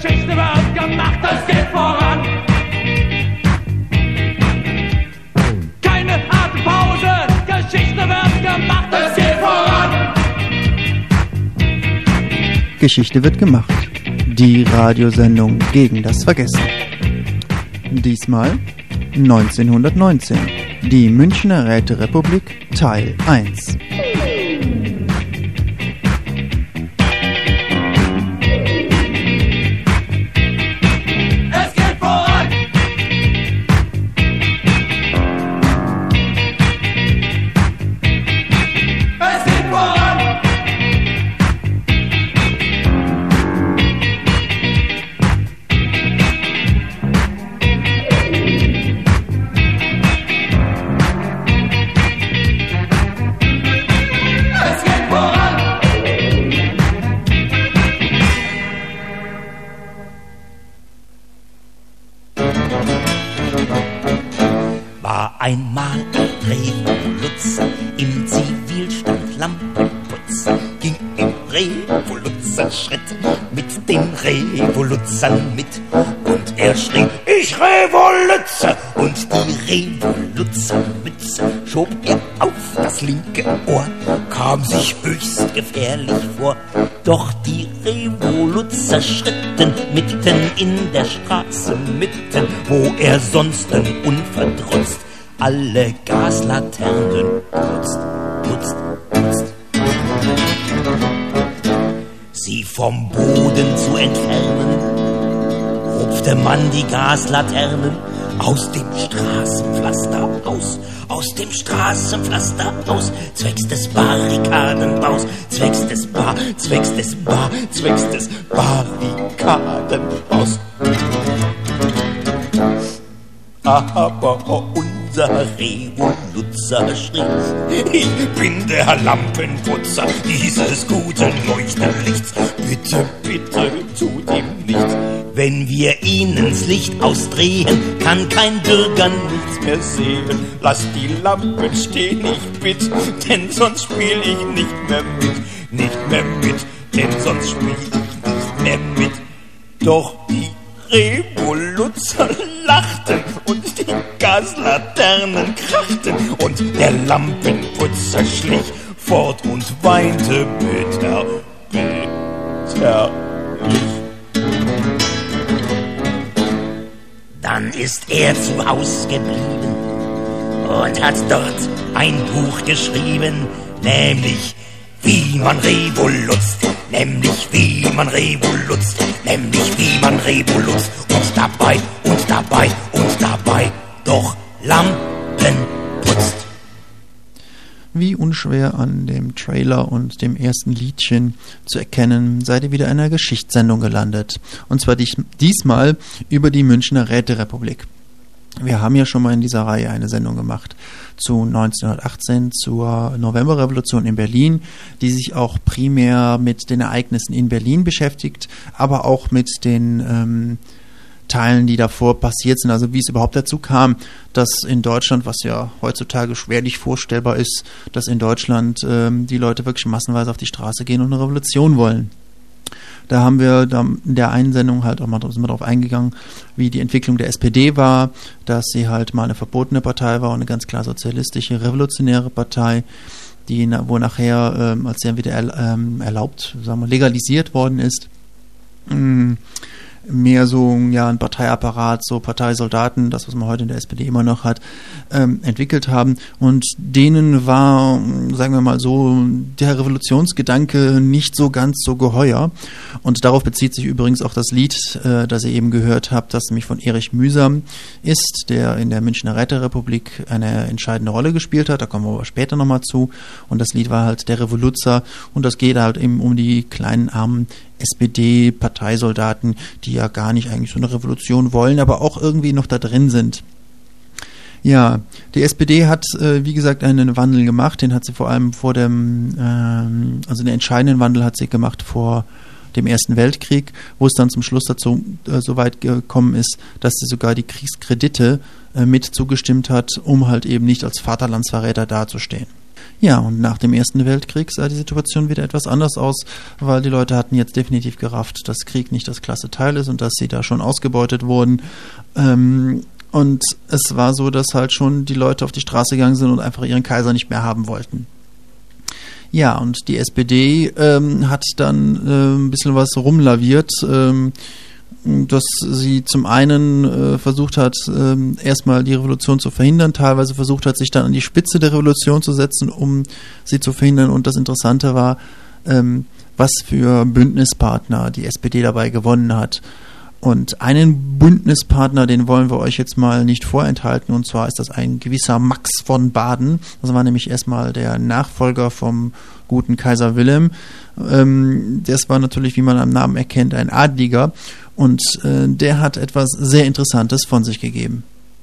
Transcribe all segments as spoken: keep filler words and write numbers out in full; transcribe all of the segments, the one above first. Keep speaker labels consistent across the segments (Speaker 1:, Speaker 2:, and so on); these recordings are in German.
Speaker 1: Geschichte wird gemacht, es geht voran. Keine Atempause, Geschichte wird gemacht, es geht voran.
Speaker 2: Geschichte wird gemacht. Die Radiosendung gegen das Vergessen. Diesmal neunzehnhundertneunzehn. Die Münchner Räterepublik Teil eins.
Speaker 3: Einmal ein Revoluzzer im Zivilstand Lampenputzer, ging im Revoluzerschritt mit den Revoluzzern mit. Und er schrie, ich Revoluzzer! Und die Revoluzzermütze schob er auf das linke Ohr, kam sich höchst gefährlich vor. Doch die Revoluzzer schritten mitten in der Straße mitten, wo er sonst unverdrutzt alle Gaslaternen putzt, putzt, putzt. Sie vom Boden zu entfernen, rupfte man die Gaslaternen aus dem Straßenpflaster aus, aus dem Straßenpflaster aus, zwecks des Barrikadenbaus, zwecks des Bar, zwecks des Bar, zwecks des Barrikadenbaus. Aber unser Revoluzzer schrie, ich bin der Lampenputzer dieses guten Leuchterlichts. Bitte, bitte, tut ihm nichts. Wenn wir ihn ins Licht ausdrehen, kann kein Bürger nichts mehr sehen. Lass die Lampen stehen, ich bitt, denn sonst spiel ich nicht mehr mit. Nicht mehr mit, denn sonst spiel ich nicht mehr mit. Doch die Revoluzzer lachten und die Gaslaternen krachten und der Lampenputzer schlich fort und weinte bitter, bitterlich. Dann ist er zu Haus geblieben und hat dort ein Buch geschrieben, nämlich wie man revolutzt, nämlich wie man revolutzt, nämlich wie man revolutzt und dabei und dabei und dabei doch Lampen putzt.
Speaker 2: Wie unschwer an dem Trailer und dem ersten Liedchen zu erkennen, seid ihr wieder in einer Geschichtssendung gelandet. Und zwar diesmal über die Münchner Räterepublik. Wir haben ja schon mal in dieser Reihe eine Sendung gemacht zu neunzehnhundertachtzehn, zur Novemberrevolution in Berlin, die sich auch primär mit den Ereignissen in Berlin beschäftigt, aber auch mit den ähm, Teilen, die davor passiert sind, also wie es überhaupt dazu kam, dass in Deutschland, was ja heutzutage schwerlich vorstellbar ist, dass in Deutschland ähm, die Leute wirklich massenweise auf die Straße gehen und eine Revolution wollen. Da haben wir in der einen Sendung halt auch mal, sind wir darauf eingegangen, wie die Entwicklung der S P D war, dass sie halt mal eine verbotene Partei war und eine ganz klar sozialistische, revolutionäre Partei, die, wo nachher, ähm, als sie dann wieder erlaubt, sagen wir, legalisiert worden ist, mh, mehr so ja ein Parteiapparat, so Parteisoldaten, das was man heute in der S P D immer noch hat, ähm, entwickelt haben, und denen war, sagen wir mal so, der Revolutionsgedanke nicht so ganz so geheuer, und darauf bezieht sich übrigens auch das Lied, äh, das ihr eben gehört habt, das nämlich von Erich Mühsam ist, der in der Münchner Räterepublik eine entscheidende Rolle gespielt hat, da kommen wir aber später nochmal zu, und das Lied war halt Der Revoluzzer, und das geht halt eben um die kleinen armen S P D-Parteisoldaten, die ja gar nicht eigentlich so eine Revolution wollen, aber auch irgendwie noch da drin sind. Ja, die S P D hat, äh, wie gesagt, einen Wandel gemacht, den hat sie vor allem vor dem, ähm, also den entscheidenden Wandel hat sie gemacht vor dem Ersten Weltkrieg, wo es dann zum Schluss dazu äh, so weit gekommen ist, dass sie sogar die Kriegskredite äh, mit zugestimmt hat, um halt eben nicht als Vaterlandsverräter dazustehen. Ja, und nach dem Ersten Weltkrieg sah die Situation wieder etwas anders aus, weil die Leute hatten jetzt definitiv gerafft, dass Krieg nicht das klasse Teil ist und dass sie da schon ausgebeutet wurden. Ähm, und es war so, dass halt schon die Leute auf die Straße gegangen sind und einfach ihren Kaiser nicht mehr haben wollten. Ja, und die S P D ähm, hat dann äh, ein bisschen was rumlaviert, ähm, dass sie zum einen äh, versucht hat, äh, erstmal die Revolution zu verhindern, teilweise versucht hat, sich dann an die Spitze der Revolution zu setzen, um sie zu verhindern. Und das Interessante war, ähm, was für Bündnispartner die S P D dabei gewonnen hat. Und einen Bündnispartner, den wollen wir euch jetzt mal nicht vorenthalten, und zwar ist das ein gewisser Max von Baden. Das war nämlich erstmal der Nachfolger vom guten Kaiser Wilhelm. Ähm, das war natürlich, wie man am Namen erkennt, ein Adliger. Und äh, der hat etwas sehr Interessantes von sich gegeben.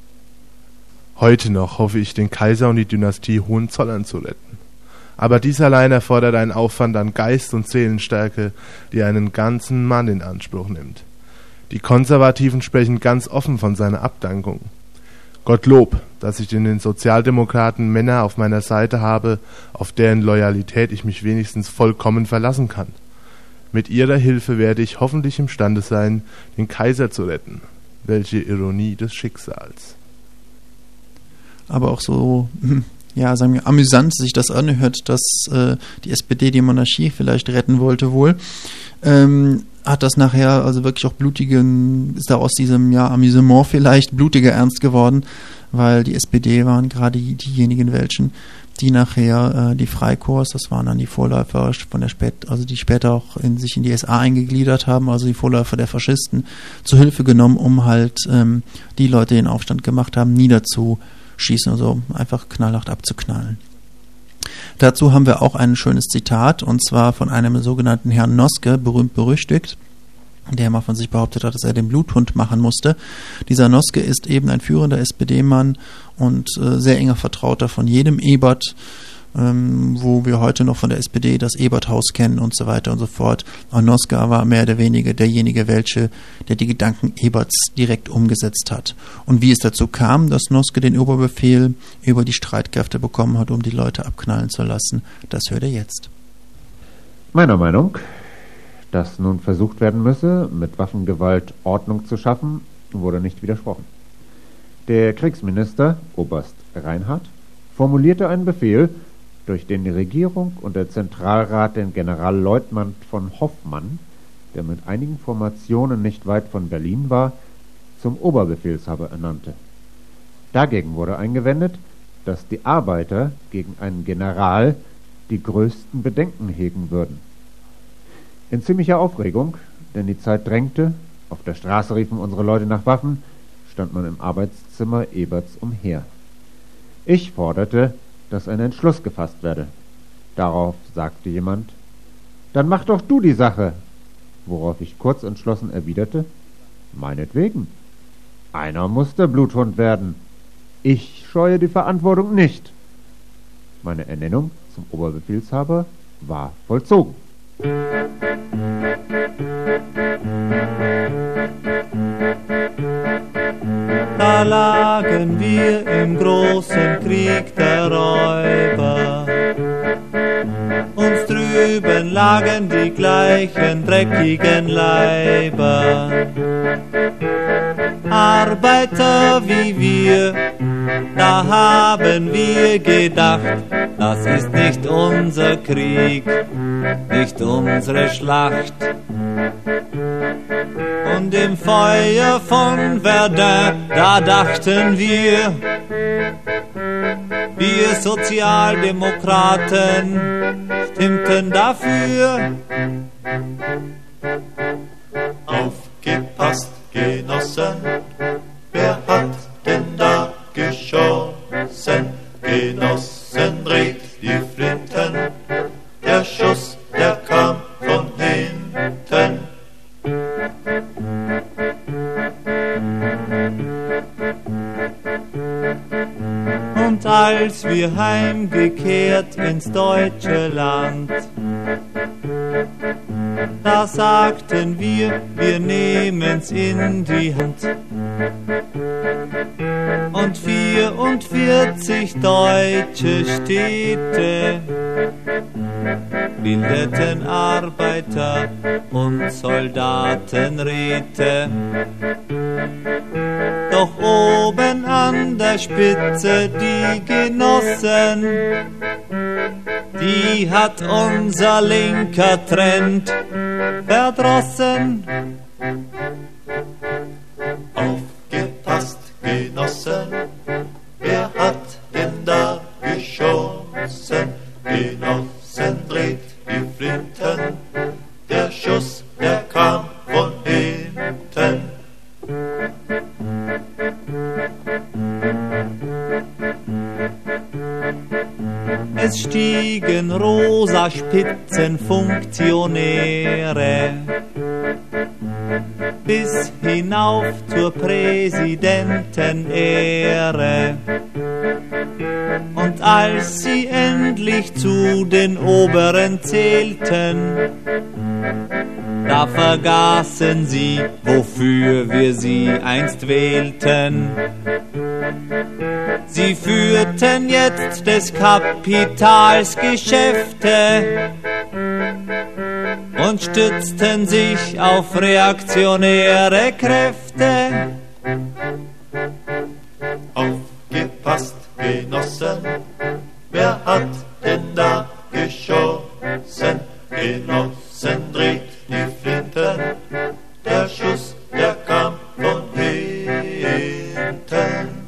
Speaker 4: Heute noch hoffe ich, den Kaiser und die Dynastie Hohenzollern zu retten. Aber dies allein erfordert einen Aufwand an Geist und Seelenstärke, die einen ganzen Mann in Anspruch nimmt. Die Konservativen sprechen ganz offen von seiner Abdankung. Gottlob, dass ich in den Sozialdemokraten Männer auf meiner Seite habe, auf deren Loyalität ich mich wenigstens vollkommen verlassen kann. Mit ihrer Hilfe werde ich hoffentlich imstande sein, den Kaiser zu retten. Welche Ironie des Schicksals.
Speaker 2: Aber auch so, ja, sagen wir, amüsant sich das anhört, dass äh, die S P D die Monarchie vielleicht retten wollte wohl. Ähm, hat das nachher also wirklich auch blutigen, ist da aus diesem ja, Amüsement vielleicht blutiger Ernst geworden, weil die S P D waren gerade diejenigen welchen, die nachher äh, die Freikorps, das waren dann die Vorläufer von der Spät, also die später auch in sich in die S A eingegliedert haben, also die Vorläufer der Faschisten, zu Hilfe genommen, um halt ähm, die Leute, die den Aufstand gemacht haben, niederzuschießen, also einfach knallhart abzuknallen. Dazu haben wir auch ein schönes Zitat, und zwar von einem sogenannten Herrn Noske, berühmt berüchtigt, der mal von sich behauptet hat, dass er den Bluthund machen musste. Dieser Noske ist eben ein führender S P D-Mann und äh, sehr enger Vertrauter von jedem Ebert, ähm, wo wir heute noch von der S P D das Ebert-Haus kennen und so weiter und so fort. Und Noske war mehr oder weniger derjenige, welche, der die Gedanken Eberts direkt umgesetzt hat. Und wie es dazu kam, dass Noske den Oberbefehl über die Streitkräfte bekommen hat, um die Leute abknallen zu lassen, das hört ihr jetzt.
Speaker 5: Meiner Meinung, dass nun versucht werden müsse, mit Waffengewalt Ordnung zu schaffen, wurde nicht widersprochen. Der Kriegsminister, Oberst Reinhardt, formulierte einen Befehl, durch den die Regierung und der Zentralrat den Generalleutnant von Hoffmann, der mit einigen Formationen nicht weit von Berlin war, zum Oberbefehlshaber ernannte. Dagegen wurde eingewendet, dass die Arbeiter gegen einen General die größten Bedenken hegen würden. In ziemlicher Aufregung, denn die Zeit drängte, auf der Straße riefen unsere Leute nach Waffen, stand man im Arbeitszimmer Eberts umher. Ich forderte, dass ein Entschluss gefasst werde. Darauf sagte jemand, »Dann mach doch du die Sache«, worauf ich kurz entschlossen erwiderte, »Meinetwegen. Einer muss der Bluthund werden. Ich scheue die Verantwortung nicht.« Meine Ernennung zum Oberbefehlshaber war vollzogen.
Speaker 1: Da lagen wir im großen Krieg der Räuber. Uns drüben lagen die gleichen dreckigen Leiber. Arbeiter wie wir, da haben wir gedacht, das ist nicht unser Krieg, nicht unsere Schlacht. Und im Feuer von Verdun, da dachten wir, wir Sozialdemokraten stimmten dafür. Aufgepasst, Genossen, wer hat denn da geschossen? Genossen, dreht die Flinten, der Schuss, der kam von hinten. Und als wir heimgekehrt ins deutsche Land, Da sagten wir, wir nehmen's in die Hand. Und vierundvierzig deutsche Städte bildeten Arbeiter- und Soldatenräte. Doch oben an der Spitze die Genossen, die hat unser linker Trend verdrossen.
Speaker 3: Aufgepasst, Genossen, wer hat denn da geschossen? Genossen, dreht die Flinten, der Schuss, der kam von hinten.
Speaker 1: Es stiegen rosa Spitzenfunktionäre bis hinauf zur Präsidentenehre. Und als sie endlich zu den Oberen zählten, da vergaßen sie, wofür wir sie einst wählten. Sie führten jetzt des Kapitals Geschäfte und stützten sich auf reaktionäre Kräfte.
Speaker 3: Aufgepasst, Genossen, wer hat denn da geschossen? Genossen, dreht die Flinten, der Schuss, der kam von hinten.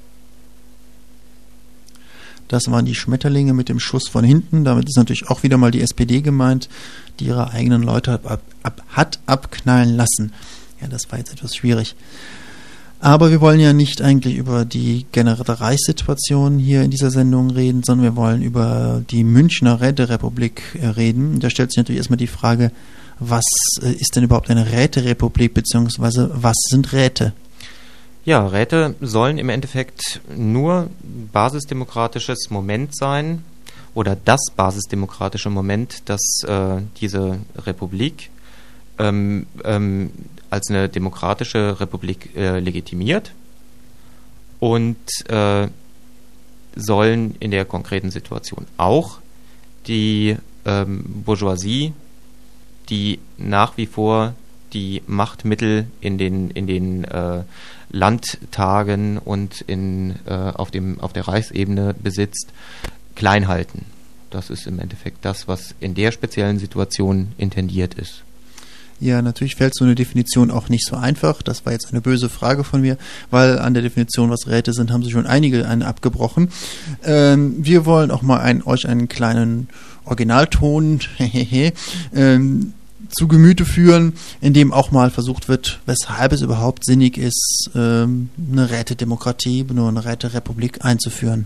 Speaker 2: Das waren die Schmetterlinge mit dem Schuss von hinten. Damit ist natürlich auch wieder mal die S P D gemeint, die ihre eigenen Leute hat, ab, ab, hat abknallen lassen. Ja, das war jetzt etwas schwierig. Aber wir wollen ja nicht eigentlich über die generelle Reichssituation hier in dieser Sendung reden, sondern wir wollen über die Münchner Räterepublik reden. Da stellt sich natürlich erstmal die Frage, was ist denn überhaupt eine Räterepublik, beziehungsweise was sind Räte?
Speaker 6: Ja, Räte sollen im Endeffekt nur basisdemokratisches Moment sein oder das basisdemokratische Moment, das äh, diese Republik ähm, ähm, als eine demokratische Republik äh, legitimiert und äh, sollen in der konkreten Situation auch die ähm, Bourgeoisie, die nach wie vor die Machtmittel in den in den äh, Landtagen und in äh, auf dem auf der Reichsebene besitzt, klein halten. Das ist im Endeffekt das, was in der speziellen Situation intendiert ist.
Speaker 2: Ja, natürlich fällt so eine Definition auch nicht so einfach. Das war jetzt eine böse Frage von mir, weil an der Definition, was Räte sind, haben sich schon einige einen abgebrochen. Ähm, wir wollen auch mal einen, euch einen kleinen Originalton ähm, zu Gemüte führen, in dem auch mal versucht wird, weshalb es überhaupt sinnig ist, ähm, eine Rätedemokratie, nur eine Räterepublik einzuführen.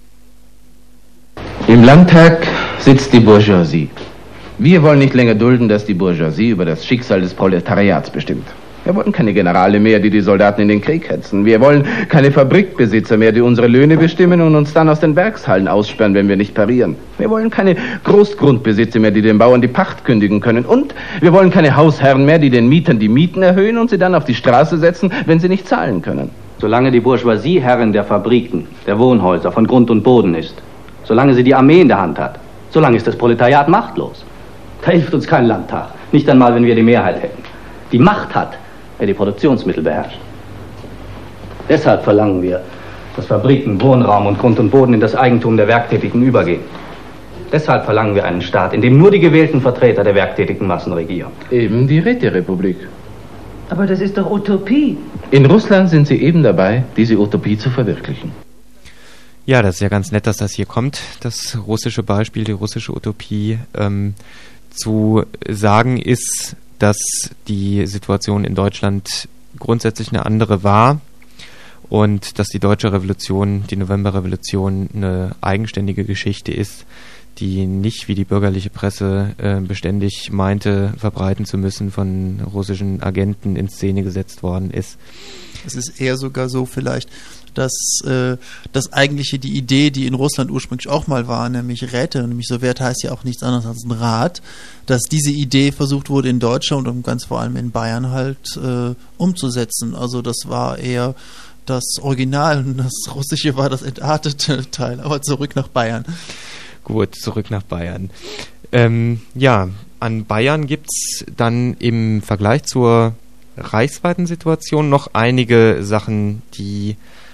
Speaker 7: Im Landtag sitzt die Bourgeoisie. Wir wollen nicht länger dulden, dass die Bourgeoisie über das Schicksal des Proletariats bestimmt. Wir wollen keine Generale mehr, die die Soldaten in den Krieg hetzen. Wir wollen keine Fabrikbesitzer mehr, die unsere Löhne bestimmen und uns dann aus den Werkshallen aussperren, wenn wir nicht parieren. Wir wollen keine Großgrundbesitzer mehr, die den Bauern die Pacht kündigen können. Und wir wollen keine Hausherren mehr, die den Mietern die Mieten erhöhen und sie dann auf die Straße setzen, wenn sie nicht zahlen können.
Speaker 8: Solange die Bourgeoisie Herrin der Fabriken, der Wohnhäuser, von Grund und Boden ist, solange sie die Armee in der Hand hat, solange ist das Proletariat machtlos. Da hilft uns kein Landtag, nicht einmal, wenn wir die Mehrheit hätten. Die Macht hat, wer die Produktionsmittel beherrscht. Deshalb verlangen wir, dass Fabriken, Wohnraum und Grund und Boden in das Eigentum der Werktätigen übergehen. Deshalb verlangen wir einen Staat, in dem nur die gewählten Vertreter der werktätigen Massen regieren.
Speaker 7: Eben die Räterepublik.
Speaker 9: Aber das ist doch Utopie.
Speaker 7: In Russland sind sie eben dabei, diese Utopie zu verwirklichen.
Speaker 6: Ja, das ist ja ganz nett, dass das hier kommt, das russische Beispiel, die russische Utopie. Ähm, zu sagen ist, dass die Situation in Deutschland grundsätzlich eine andere war und dass die deutsche Revolution, die Novemberrevolution, eine eigenständige Geschichte ist, die nicht, wie die bürgerliche Presse äh, beständig meinte, verbreiten zu müssen, von russischen Agenten in Szene gesetzt worden ist.
Speaker 2: Es ist eher sogar so vielleicht, dass äh, das eigentliche die Idee, die in Russland ursprünglich auch mal war, nämlich Räte, nämlich Sowjet heißt ja auch nichts anderes als ein Rat, dass diese Idee versucht wurde in Deutschland und ganz vor allem in Bayern halt äh, umzusetzen. Also das war eher das Original und das Russische war das entartete Teil. Aber zurück nach Bayern.
Speaker 6: Gut, zurück nach Bayern. Ähm, ja, an Bayern gibt es dann im Vergleich zur reichsweiten Situation noch einige Sachen, die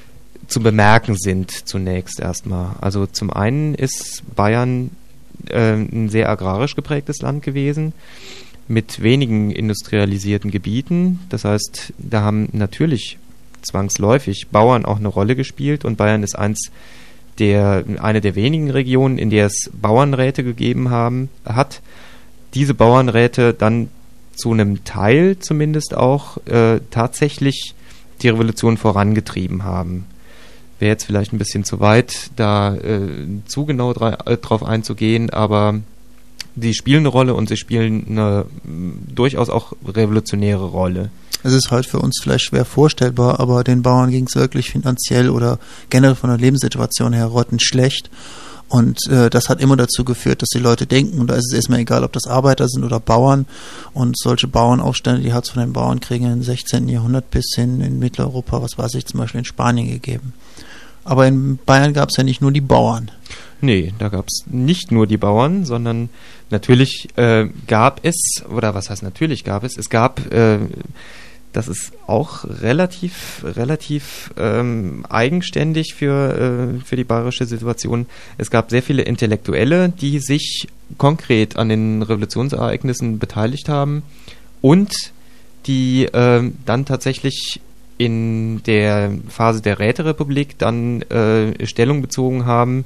Speaker 6: zu bemerken sind zunächst erstmal. Also zum einen ist Bayern äh, ein sehr agrarisch geprägtes Land gewesen mit wenigen industrialisierten Gebieten. Das heißt, da haben natürlich zwangsläufig Bauern auch eine Rolle gespielt und Bayern ist eins der, eine der wenigen Regionen, in der es Bauernräte gegeben haben, hat. Diese Bauernräte dann zu einem Teil zumindest auch äh, tatsächlich die Revolution vorangetrieben haben. Wäre jetzt vielleicht ein bisschen zu weit, da äh, zu genau dra- äh, drauf einzugehen, aber sie spielen eine Rolle und sie spielen eine m, durchaus auch revolutionäre Rolle.
Speaker 2: Es ist halt für uns vielleicht schwer vorstellbar, aber den Bauern ging es wirklich finanziell oder generell von der Lebenssituation her rotten schlecht. Und äh, das hat immer dazu geführt, dass die Leute denken, und da ist es erstmal egal, ob das Arbeiter sind oder Bauern. Und solche Bauernaufstände, die hat es von den Bauernkriegen im sechzehnten. Jahrhundert bis hin in Mitteleuropa, was weiß ich, zum Beispiel in Spanien gegeben. Aber in Bayern gab es ja nicht nur die Bauern.
Speaker 6: Nee, da gab es nicht nur die Bauern, sondern natürlich äh, gab es, oder was heißt natürlich gab es, es gab, äh, das ist auch relativ, relativ ähm, eigenständig für, äh, für die bayerische Situation. Es gab sehr viele Intellektuelle, die sich konkret an den Revolutionsereignissen beteiligt haben und die äh, dann tatsächlich in der Phase der Räterepublik dann äh, Stellung bezogen haben.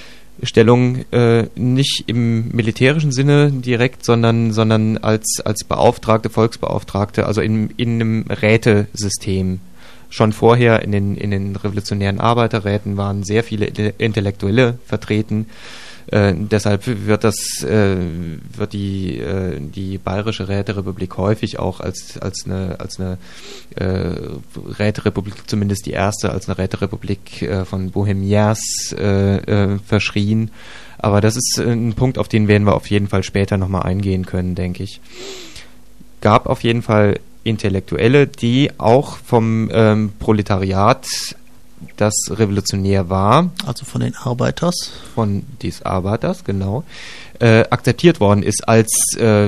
Speaker 6: Stellung äh, nicht im militärischen Sinne direkt, sondern, sondern als, als Beauftragte, Volksbeauftragte, also in, in einem Rätesystem. Schon vorher in den, in den revolutionären Arbeiterräten waren sehr viele Intellektuelle vertreten. Äh, deshalb wird das, äh, wird die, äh, die Bayerische Räterepublik häufig auch als, als eine, als eine äh, Räterepublik, zumindest die erste, als eine Räterepublik äh, von Bohemiens äh, äh, verschrien. Aber das ist ein Punkt, auf den werden wir auf jeden Fall später nochmal eingehen können, denke ich. Gab auf jeden Fall Intellektuelle, die auch vom ähm, Proletariat, das revolutionär war,
Speaker 2: also von den Arbeiters,
Speaker 6: von des Arbeiters, genau, äh, akzeptiert worden ist als äh,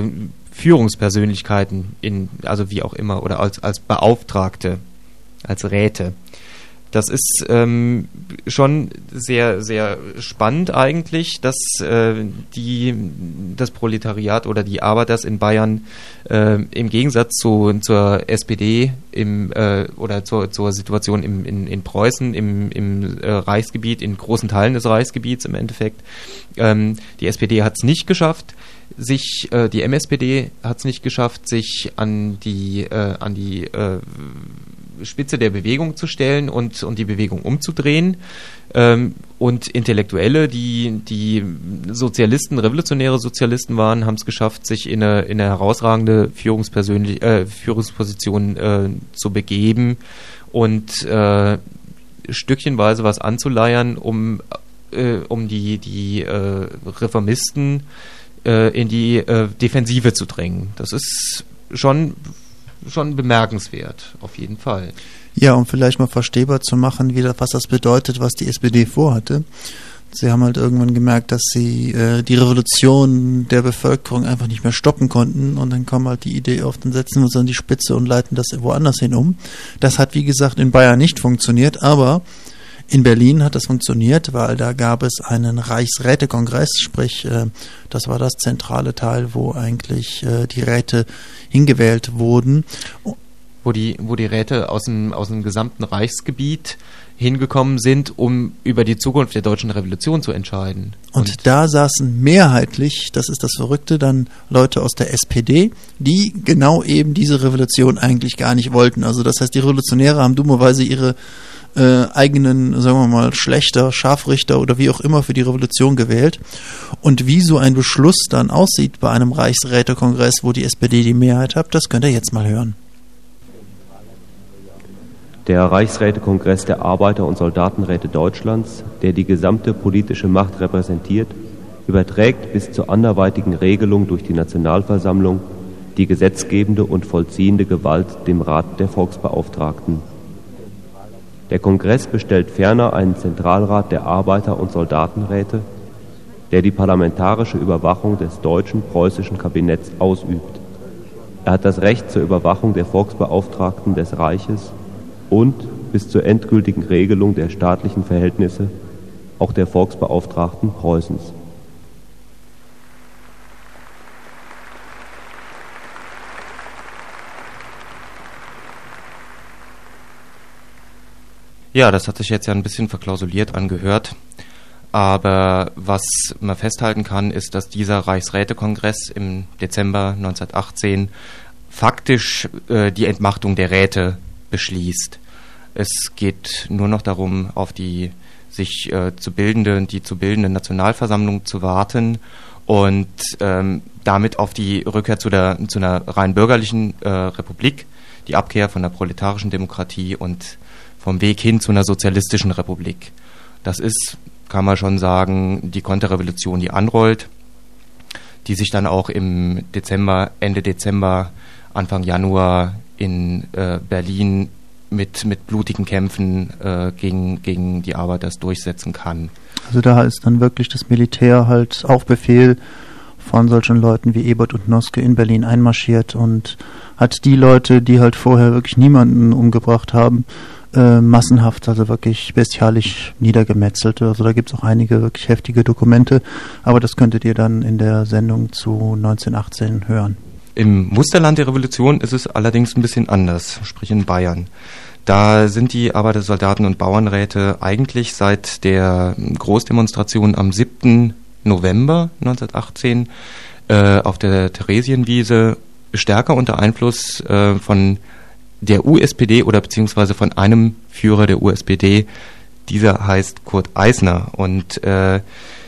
Speaker 6: Führungspersönlichkeiten, in, also wie auch immer, oder als, als Beauftragte, als Räte. Das ist ähm, schon sehr, sehr spannend eigentlich, dass äh, die, das Proletariat oder die Arbeiters in Bayern äh, im Gegensatz zu, zur S P D im, äh, oder zur, zur Situation im, in, in Preußen, im, im äh, Reichsgebiet, in großen Teilen des Reichsgebiets im Endeffekt, ähm, die S P D hat es nicht geschafft, sich, äh, die M S P D hat es nicht geschafft, sich an die, äh, an die äh, Spitze der Bewegung zu stellen und, und die Bewegung umzudrehen. Ähm, und Intellektuelle, die, die Sozialisten, revolutionäre Sozialisten waren, haben es geschafft, sich in eine, in eine herausragende Führungspersönlich, äh, Führungsposition äh, zu begeben und äh, stückchenweise was anzuleiern, um, äh, um die, die äh, Reformisten äh, in die äh, Defensive zu drängen. Das ist schon schon bemerkenswert, auf jeden Fall.
Speaker 2: Ja, um vielleicht mal verstehbar zu machen, wie das, was das bedeutet, was die S P D vorhatte. Sie haben halt irgendwann gemerkt, dass sie äh, die Revolution der Bevölkerung einfach nicht mehr stoppen konnten und dann kam halt die Idee auf, dann setzen wir uns an die Spitze und leiten das woanders hin um. Das hat, wie gesagt, in Bayern nicht funktioniert, aber in Berlin hat das funktioniert, weil da gab es einen Reichsrätekongress, sprich, äh, das war das zentrale Teil, wo eigentlich äh, die Räte hingewählt wurden.
Speaker 6: Wo die, wo die Räte aus dem, aus dem gesamten Reichsgebiet hingekommen sind, um über die Zukunft der deutschen Revolution zu entscheiden.
Speaker 2: Und, Und da saßen mehrheitlich, das ist das Verrückte, dann Leute aus der S P D, die genau eben diese Revolution eigentlich gar nicht wollten. Also das heißt, die Revolutionäre haben dummerweise ihre Äh, eigenen, sagen wir mal, Schlächter, Scharfrichter oder wie auch immer für die Revolution gewählt. Und wie so ein Beschluss dann aussieht bei einem Reichsrätekongress, wo die S P D die Mehrheit hat, das könnt ihr jetzt mal hören.
Speaker 10: Der Reichsrätekongress der Arbeiter- und Soldatenräte Deutschlands, der die gesamte politische Macht repräsentiert, überträgt bis zur anderweitigen Regelung durch die Nationalversammlung die gesetzgebende und vollziehende Gewalt dem Rat der Volksbeauftragten. Der Kongress bestellt ferner einen Zentralrat der Arbeiter- und Soldatenräte, der die parlamentarische Überwachung des deutschen preußischen Kabinetts ausübt. Er hat das Recht zur Überwachung der Volksbeauftragten des Reiches und bis zur endgültigen Regelung der staatlichen Verhältnisse auch der Volksbeauftragten Preußens.
Speaker 6: Ja, das hat sich jetzt ja ein bisschen verklausuliert angehört, aber was man festhalten kann, ist, dass dieser Reichsrätekongress im Dezember neunzehnhundertachtzehn faktisch äh, die Entmachtung der Räte beschließt. Es geht nur noch darum, auf die sich äh, zu bildende, die zu bildende Nationalversammlung zu warten und ähm, damit auf die Rückkehr zu, der, zu einer rein bürgerlichen äh, Republik, die Abkehr von der proletarischen Demokratie und vom Weg hin zu einer sozialistischen Republik. Das ist, kann man schon sagen, die Konterrevolution, die anrollt, die sich dann auch im Dezember, Ende Dezember, Anfang Januar in äh, Berlin mit, mit blutigen Kämpfen äh, gegen, gegen die Arbeiter durchsetzen kann.
Speaker 2: Also da ist dann wirklich das Militär halt auf Befehl von solchen Leuten wie Ebert und Noske in Berlin einmarschiert und hat die Leute, die halt vorher wirklich niemanden umgebracht haben, äh, massenhaft, also wirklich bestialisch niedergemetzelt. Also da gibt es auch einige wirklich heftige Dokumente, aber das könntet ihr dann in der Sendung zu neunzehnhundertachtzehn hören.
Speaker 6: Im Musterland der Revolution ist es allerdings ein bisschen anders, sprich in Bayern. Da sind die Arbeiter-, Soldaten- und Bauernräte eigentlich seit der Großdemonstration am siebten November neunzehnhundertachtzehn äh, auf der Theresienwiese stärker unter Einfluss äh, von der U S P D oder beziehungsweise von einem Führer der U S P D. Dieser heißt Kurt Eisner und äh,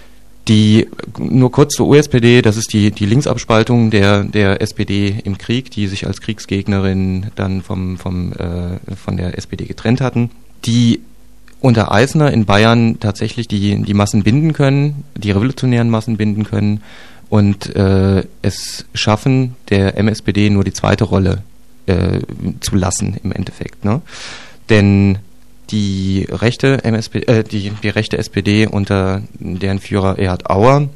Speaker 6: die, nur kurz zur U S P D, das ist die, die Linksabspaltung der, der S P D im Krieg, die sich als Kriegsgegnerin dann vom, vom, äh, von der S P D getrennt hatten, die unter Eisner in Bayern tatsächlich die, die Massen binden können, die revolutionären Massen binden können und äh, es schaffen, der M S P D nur die zweite Rolle äh, zu lassen im Endeffekt. Ne? Denn die rechte M S P D, äh, die, die rechte S P D unter deren Führer Erhard Auer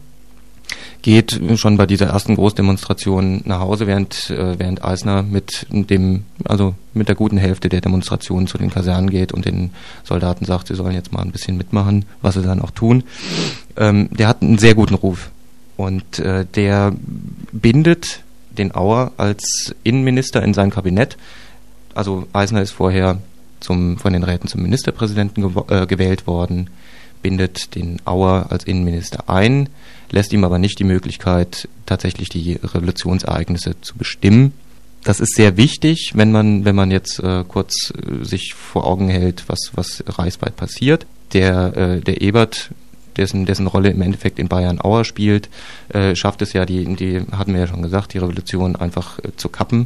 Speaker 6: geht schon bei dieser ersten Großdemonstration nach Hause, während äh, während Eisner mit dem, also mit der guten Hälfte der Demonstration zu den Kasernen geht und den Soldaten sagt, sie sollen jetzt mal ein bisschen mitmachen, was sie dann auch tun. Ähm, der hat einen sehr guten Ruf und äh, der bindet den Auer als Innenminister in sein Kabinett. Also Eisner ist vorher zum, von den Räten zum Ministerpräsidenten gew- äh, gewählt worden, bindet den Auer als Innenminister ein, lässt ihm aber nicht die Möglichkeit, tatsächlich die Revolutionsereignisse zu bestimmen. Das ist sehr wichtig, wenn man, wenn man jetzt äh, kurz äh, sich vor Augen hält, was, was reichsweit passiert. Der, äh, der Ebert, dessen, dessen Rolle im Endeffekt in Bayern Auer spielt, äh, schafft es ja, die, die hatten wir ja schon gesagt, die Revolution einfach äh, zu kappen.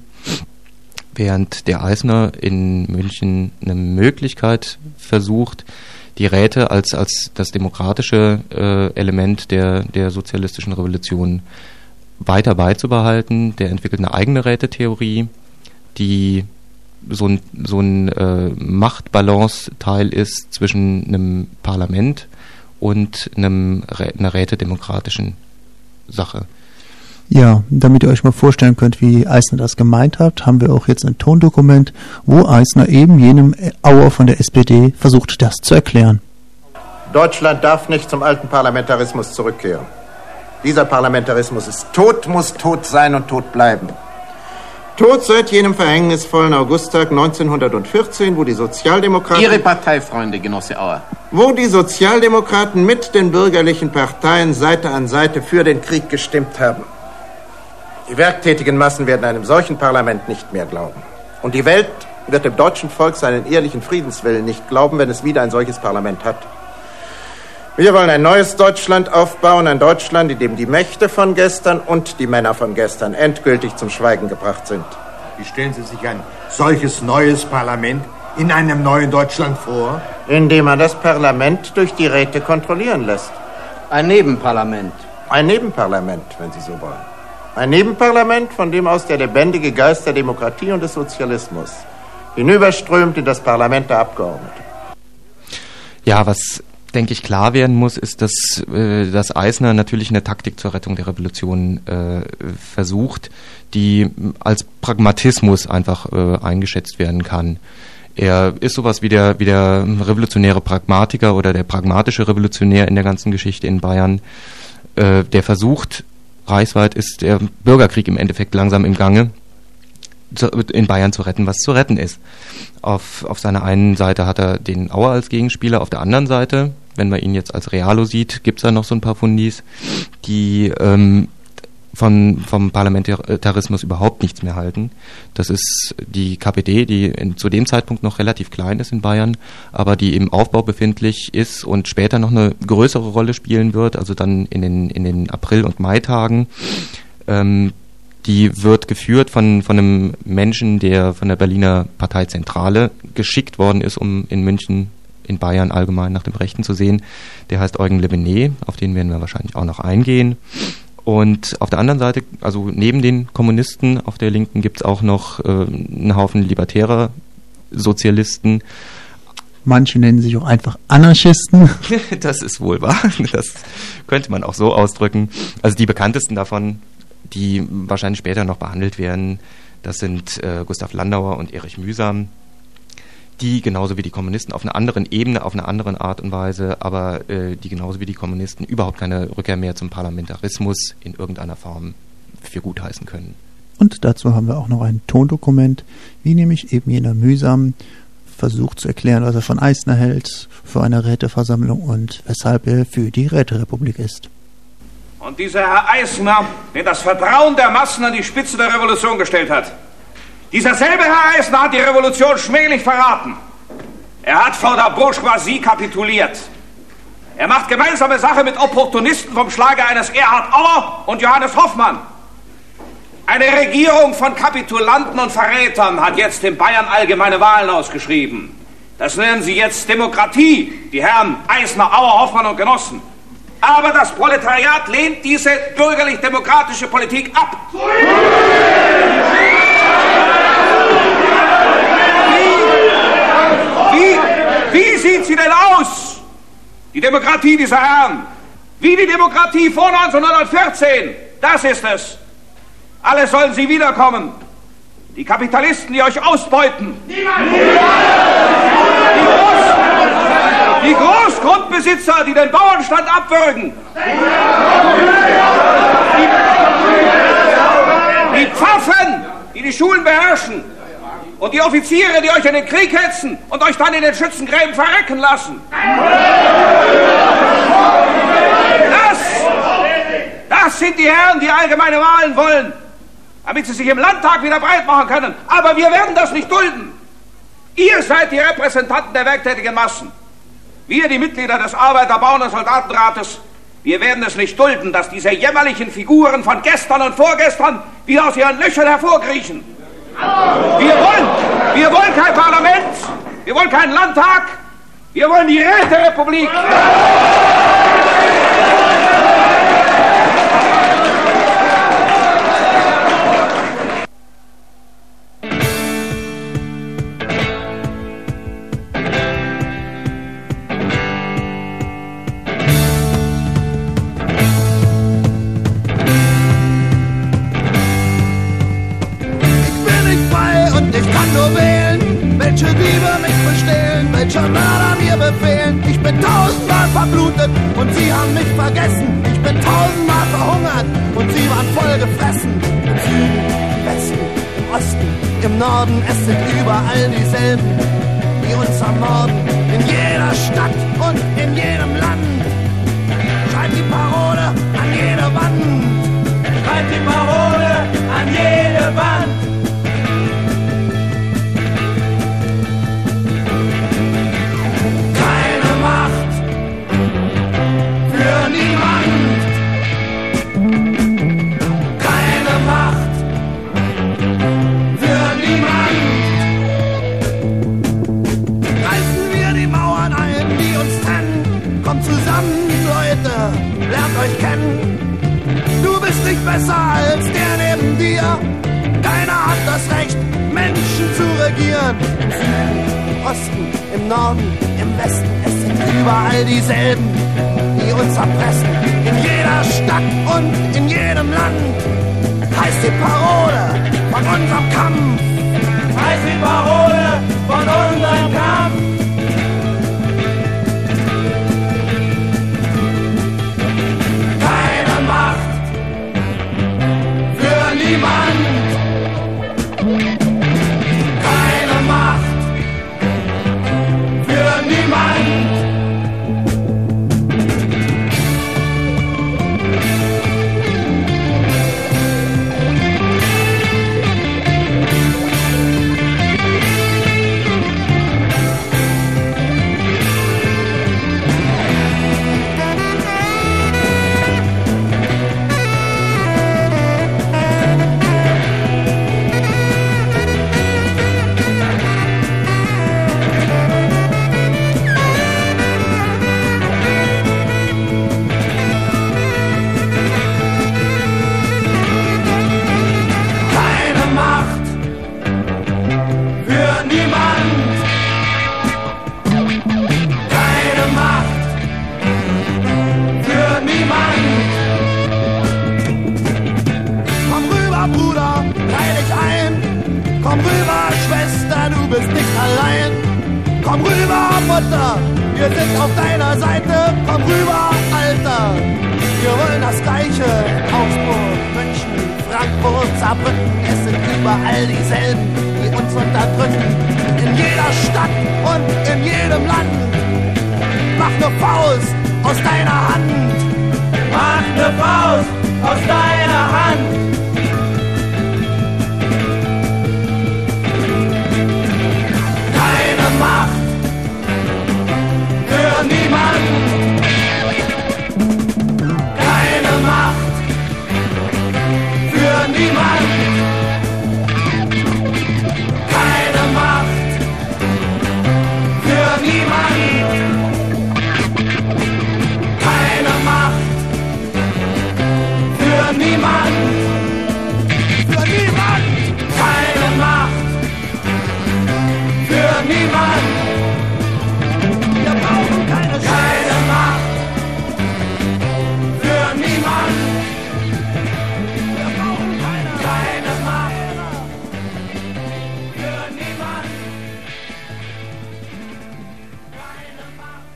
Speaker 6: Während der Eisner in München eine Möglichkeit versucht, die Räte als, als das demokratische äh, Element der, der sozialistischen Revolution weiter beizubehalten. Der entwickelt eine eigene Rätetheorie, die so ein, so ein äh, Machtbalance-Teil ist zwischen einem Parlament und einem, einer rätedemokratischen Sache.
Speaker 2: Ja, damit ihr euch mal vorstellen könnt, wie Eisner das gemeint hat, haben wir auch jetzt ein Tondokument, wo Eisner eben jenem Auer von der S P D versucht, das zu erklären.
Speaker 11: Deutschland darf nicht zum alten Parlamentarismus zurückkehren. Dieser Parlamentarismus ist tot, muss tot sein und tot bleiben. Tot seit jenem verhängnisvollen Augusttag neunzehnhundertvierzehn, wo die Sozialdemokraten...
Speaker 7: Ihre Parteifreunde, Genosse Auer.
Speaker 11: Wo die Sozialdemokraten mit den bürgerlichen Parteien Seite an Seite für den Krieg gestimmt haben. Die werktätigen Massen werden einem solchen Parlament nicht mehr glauben. Und die Welt wird dem deutschen Volk seinen ehrlichen Friedenswillen nicht glauben, wenn es wieder ein solches Parlament hat. Wir wollen ein neues Deutschland aufbauen, ein Deutschland, in dem die Mächte von gestern und die Männer von gestern endgültig zum Schweigen gebracht sind.
Speaker 12: Wie stellen Sie sich ein solches neues Parlament
Speaker 3: in einem neuen Deutschland vor?
Speaker 11: Indem man das Parlament durch die Räte kontrollieren lässt.
Speaker 12: Ein Nebenparlament.
Speaker 11: Ein Nebenparlament, wenn Sie so wollen. Ein Nebenparlament, von dem aus der lebendige Geist der Demokratie und des Sozialismus hinüberströmt in das Parlament der Abgeordneten.
Speaker 6: Ja, was, denke ich, klar werden muss, ist, dass, äh, dass Eisner natürlich eine Taktik zur Rettung der Revolution äh, versucht, die als Pragmatismus einfach äh, eingeschätzt werden kann. Er ist sowas wie der, wie der revolutionäre Pragmatiker oder der pragmatische Revolutionär in der ganzen Geschichte in Bayern, äh, der versucht, reichsweit ist der Bürgerkrieg im Endeffekt langsam im Gange, zu, in Bayern zu retten, was zu retten ist. Auf, auf seiner einen Seite hat er den Auer als Gegenspieler, auf der anderen Seite, wenn man ihn jetzt als Realo sieht, gibt es da noch so ein paar Fundis, die ähm, von, vom Parlamentarismus überhaupt nichts mehr halten. Das ist die K P D, die in, zu dem Zeitpunkt noch relativ klein ist in Bayern, aber die im Aufbau befindlich ist und später noch eine größere Rolle spielen wird, also dann in den, in den April- und Maitagen. Ähm, die wird geführt von, von einem Menschen, der von der Berliner Parteizentrale geschickt worden ist, um in München, in Bayern allgemein nach dem Rechten zu sehen. Der heißt Eugen Le Venet, auf den werden wir wahrscheinlich auch noch eingehen. Und auf der anderen Seite, also neben den Kommunisten auf der Linken, gibt es auch noch äh, einen Haufen libertärer Sozialisten.
Speaker 2: Manche nennen sich auch einfach Anarchisten.
Speaker 6: Das ist wohl wahr. Das könnte man auch so ausdrücken. Also die bekanntesten davon, die wahrscheinlich später noch behandelt werden, das sind äh, Gustav Landauer und Erich Mühsam, die genauso wie die Kommunisten auf einer anderen Ebene, auf einer anderen Art und Weise, aber äh, die genauso wie die Kommunisten überhaupt keine Rückkehr mehr zum Parlamentarismus in irgendeiner Form für gut heißen können.
Speaker 2: Und dazu haben wir auch noch ein Tondokument, wie nämlich eben jener Mühsam versucht zu erklären, was er von Eisner hält, für eine Räteversammlung und weshalb er für die Räterepublik ist.
Speaker 13: Und dieser Herr Eisner, der das Vertrauen der Massen an die Spitze der Revolution gestellt hat, dieser selbe Herr Eisner hat die Revolution schmählich verraten. Er hat vor der Bourgeoisie kapituliert. Er macht gemeinsame Sache mit Opportunisten vom Schlage eines Erhard Auer und Johannes Hoffmann. Eine Regierung von Kapitulanten und Verrätern hat jetzt in Bayern allgemeine Wahlen ausgeschrieben. Das nennen sie jetzt Demokratie, die Herren Eisner, Auer, Hoffmann und Genossen. Aber das Proletariat lehnt diese bürgerlich-demokratische Politik ab. Wie, wie sieht sie denn aus, die Demokratie dieser Herren? Wie die Demokratie vor neunzehnhundertvierzehn, das ist es. Alle sollen sie wiederkommen. Die Kapitalisten, die euch ausbeuten. Niemand! Die, Groß, die Großgrundbesitzer, die den Bauernstand abwürgen. Die, die Pfaffen, die die Schulen beherrschen. Und die Offiziere, die euch in den Krieg hetzen und euch dann in den Schützengräben verrecken lassen. Das, das sind die Herren, die allgemeine Wahlen wollen, damit sie sich im Landtag wieder breit machen können. Aber wir werden das nicht dulden. Ihr seid die Repräsentanten der werktätigen Massen. Wir, die Mitglieder des Arbeiter-, Bauern- und Soldatenrates, wir werden es nicht dulden, dass diese jämmerlichen Figuren von gestern und vorgestern wieder aus ihren Löchern hervorkriechen. Wir wollen, wir wollen kein Parlament, wir wollen keinen Landtag, wir wollen die Räterepublik.
Speaker 14: Welche Diebe mich bestehlen, welche Mörder mir befehlen. Ich bin tausendmal verblutet und sie haben mich vergessen. Ich bin tausendmal verhungert und sie waren voll gefressen. Im Süden, im Westen, im Osten, im Norden, es sind überall dieselben, die uns ermorden. In jeder Stadt und in jedem Land. Schreibt die Parole an jede Wand. Schreibt die Parole an jede Wand. Keiner hat das Recht, Menschen zu regieren. Im Süden, im Osten, im Norden, im Westen, es sind überall dieselben, die uns erpressen. In jeder Stadt und in jedem Land heißt die Parole von unserem Kampf. Heißt die Parole von unserem Kampf. Keine Macht für niemand. Keine Macht für niemand. Komm rüber, Mutter, wir sind auf deiner Seite. Komm rüber, Alter, wir wollen das Gleiche. Augsburg, München, Frankfurt, Saarbrücken, es sind überall dieselben, die uns unterdrücken. In jeder Stadt und in jedem Land. Mach ne Faust aus deiner Hand. Mach ne Faust aus deiner Hand. Keine Macht für niemand. Keine Macht für niemand. Keine Macht für niemand. Keine Macht für niemand. Für niemand. Keine Macht für niemand. Wir brauchen keine, keine Macht für niemand. Wir brauchen keine, keine Macht für niemand. Keine Macht.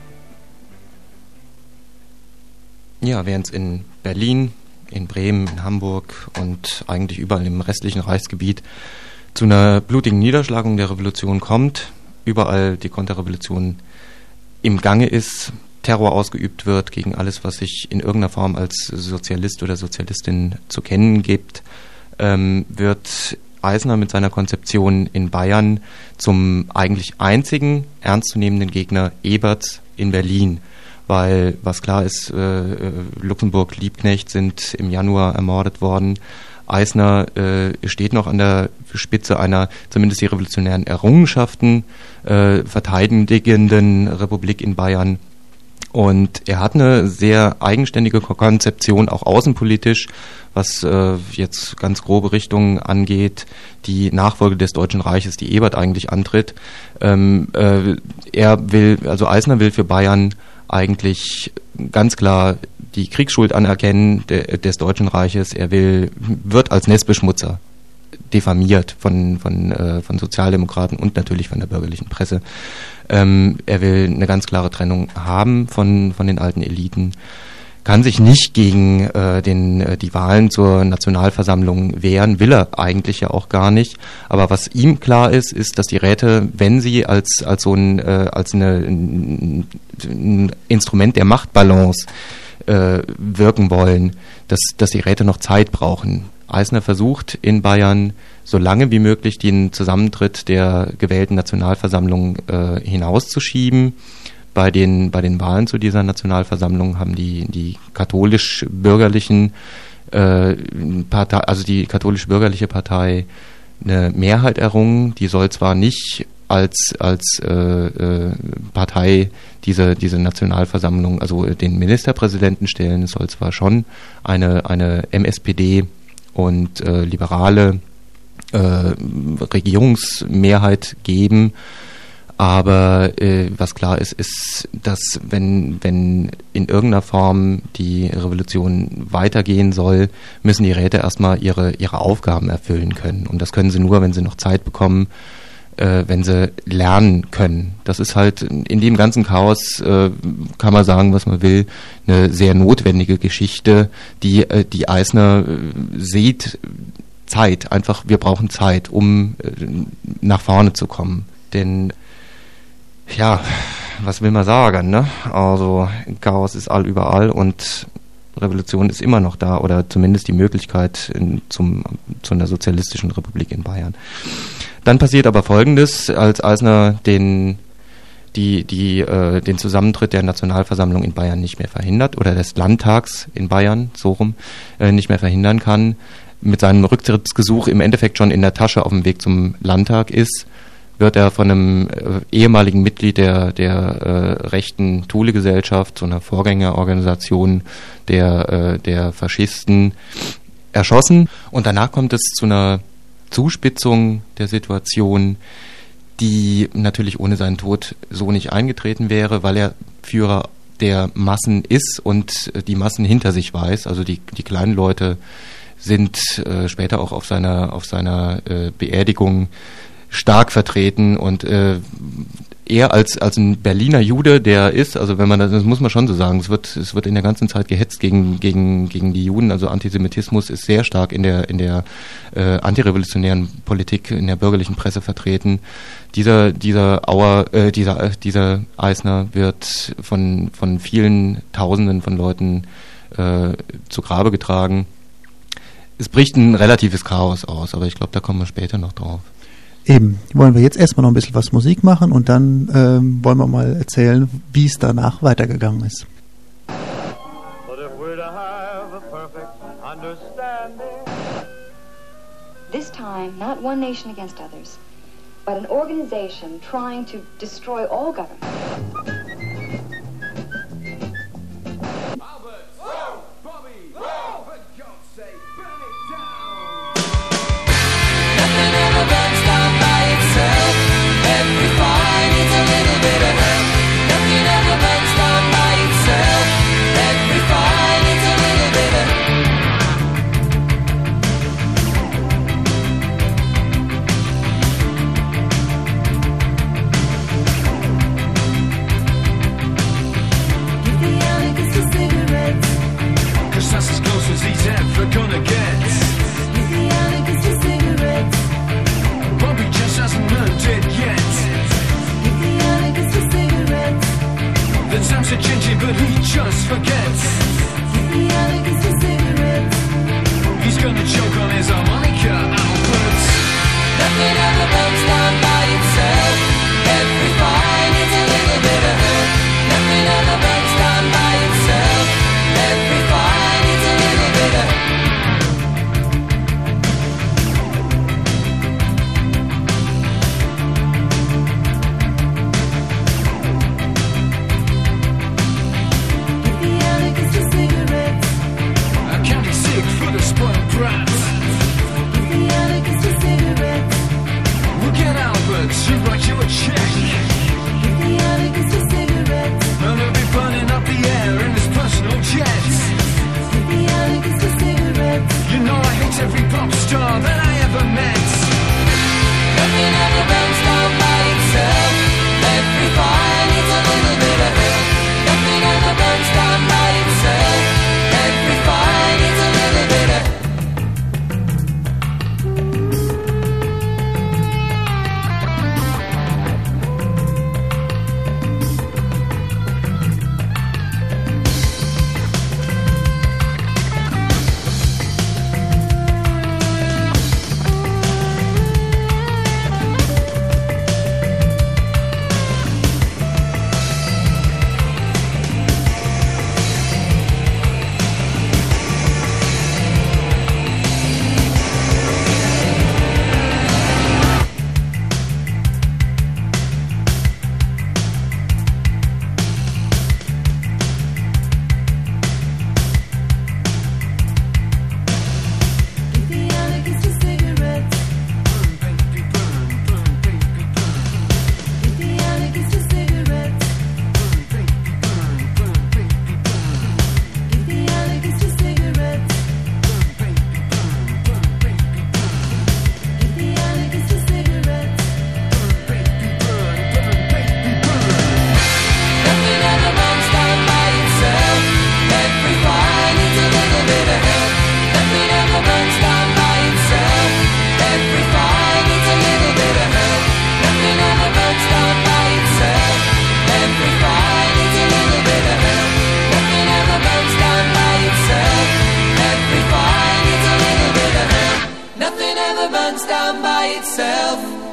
Speaker 6: Ja, während es in Berlin, in Bremen, in Hamburg und eigentlich überall im restlichen Reichsgebiet zu einer blutigen Niederschlagung der Revolution kommt, überall die Konterrevolution im Gange ist, Terror ausgeübt wird gegen alles, was sich in irgendeiner Form als Sozialist oder Sozialistin zu kennen gibt, ähm, wird Eisner mit seiner Konzeption in Bayern zum eigentlich einzigen ernstzunehmenden Gegner Eberts in Berlin. Weil, was klar ist, äh, Luxemburg, Liebknecht sind im Januar ermordet worden. Eisner äh, steht noch an der Spitze einer zumindest die revolutionären Errungenschaften äh, verteidigenden Republik in Bayern. Und er hat eine sehr eigenständige Konzeption, auch außenpolitisch, was äh, jetzt ganz grobe Richtungen angeht, die Nachfolge des Deutschen Reiches, die Ebert eigentlich antritt. Ähm, äh, er will, also Eisner will für Bayern eigentlich ganz klar die Kriegsschuld anerkennen de, des Deutschen Reiches. Er will, wird als Nestbeschmutzer diffamiert von, von, äh, von Sozialdemokraten und natürlich von der bürgerlichen Presse. Ähm, er will eine ganz klare Trennung haben von, von den alten Eliten, kann sich nicht gegen äh, den, äh, die Wahlen zur Nationalversammlung wehren, will er eigentlich ja auch gar nicht. Aber was ihm klar ist, ist, dass die Räte, wenn sie als, als so ein, äh, als eine, ein, ein Instrument der Machtbalance äh, wirken wollen, dass, dass die Räte noch Zeit brauchen. Eisner versucht in Bayern so lange wie möglich den Zusammentritt der gewählten Nationalversammlung äh, hinauszuschieben. Bei den, bei den Wahlen zu dieser Nationalversammlung haben die, die katholisch-bürgerlichen äh, Partei, also die katholisch-bürgerliche Partei eine Mehrheit errungen. Die soll zwar nicht als, als äh, äh, Partei diese, diese Nationalversammlung, also den Ministerpräsidenten stellen, es soll zwar schon eine, eine M S P D und äh, liberale äh, Regierungsmehrheit geben. Aber äh, was klar ist, ist, dass wenn, wenn in irgendeiner Form die Revolution weitergehen soll, müssen die Räte erstmal ihre, ihre Aufgaben erfüllen können. Und das können sie nur, wenn sie noch Zeit bekommen, äh, wenn sie lernen können. Das ist halt in dem ganzen Chaos, äh, kann man sagen, was man will, eine sehr notwendige Geschichte, die, äh, die Eisner äh, sieht, Zeit, einfach, wir brauchen Zeit, um äh, nach vorne zu kommen. Denn ja, was will man sagen, ne? Also Chaos ist allüberall und Revolution ist immer noch da, oder zumindest die Möglichkeit in, zum, zu einer sozialistischen Republik in Bayern. Dann passiert aber Folgendes, als Eisner den, die, die, äh, den Zusammentritt der Nationalversammlung in Bayern nicht mehr verhindert, oder des Landtags in Bayern, so rum, äh, nicht mehr verhindern kann, mit seinem Rücktrittsgesuch im Endeffekt schon in der Tasche auf dem Weg zum Landtag ist, wird er von einem äh, ehemaligen Mitglied der, der äh, rechten Thule-Gesellschaft, so einer Vorgängerorganisation der, äh, der Faschisten, erschossen. Und danach kommt es zu einer Zuspitzung der Situation, die natürlich ohne seinen Tod so nicht eingetreten wäre, weil er Führer der Massen ist und die Massen hinter sich weiß. Also die, die kleinen Leute sind äh, später auch auf seiner, auf seiner äh, Beerdigung stark vertreten, und äh, er als als ein Berliner Jude, der ist, also wenn man das, das muss man schon so sagen, es wird es wird in der ganzen Zeit gehetzt gegen gegen gegen die Juden, also Antisemitismus ist sehr stark in der in der äh, antirevolutionären Politik in der bürgerlichen Presse vertreten. Dieser dieser Auer äh, dieser äh, dieser Eisner wird von von vielen Tausenden von Leuten äh, zu Grabe getragen. Es bricht ein relatives Chaos aus, aber ich glaube, da kommen wir später noch drauf.
Speaker 2: Eben, wollen wir jetzt erstmal noch ein bisschen was Musik machen und dann ähm, wollen wir mal erzählen, wie es danach weitergegangen ist.
Speaker 15: This time, not one nation against others, but an organization trying to destroy all government.